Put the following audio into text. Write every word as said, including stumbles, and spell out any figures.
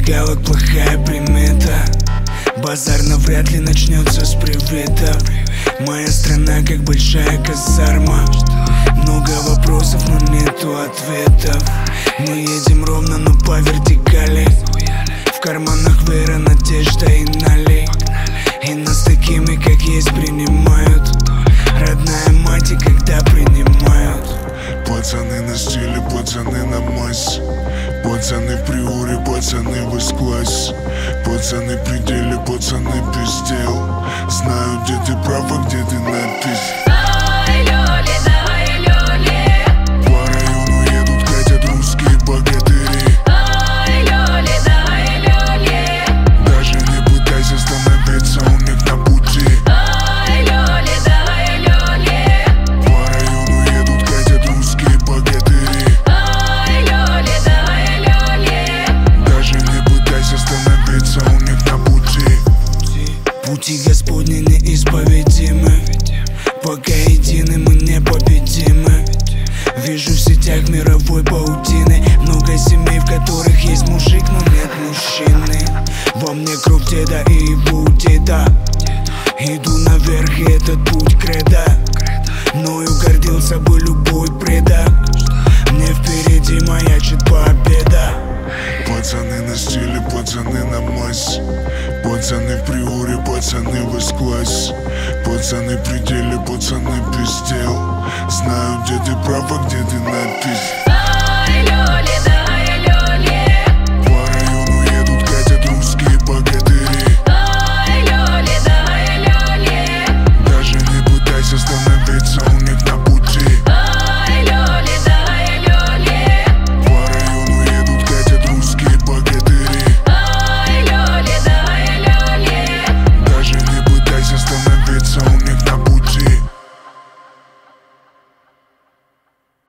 галок плохая примета. Базар навряд ли начнется с привета. Моя страна как большая казарма. Много вопросов, но нету ответов. Мы едем ровно, но по вертикали. В карманах вера, надежда и налей. И нас такими, как есть, принимают. Родная мать, и когда принимают. Пацаны на стиле, пацаны на массе. Пацаны в приоре, пацаны в эс-классе. Пацаны в пределе, пацаны пиздел. Знаю, где ты прав, а где ты напись. Ай, лёли, да, ай, лёли. По району едут, катят русские богатыри. Ай, лёли, да, ай, лёли. Даже не пытайся становиться у них на пути. Ай, лёли, да, ай, лёли. По району едут, катят русские богатыри. Ай, лёли, да, ай, лёли. Даже не пытайся становиться у них на пути. Пути Господни неисповедимы. Пока едины мы непобедимы. Вижу в сетях мировой паутины много семей, в которых есть мужик, но нет мужчины. Во мне кровь деда и его деда. Иду наверх, и этот путь кредо. Мною гордил собой любой предок. Мне впереди маячит победа. Пацаны на стиле, пацаны на массе. Пацаны в приоре, пацаны в эс-классе. Пацаны в пределе, пацаны пиздел. Знаю, где ты прав, а где ты напись. Ай, лёли.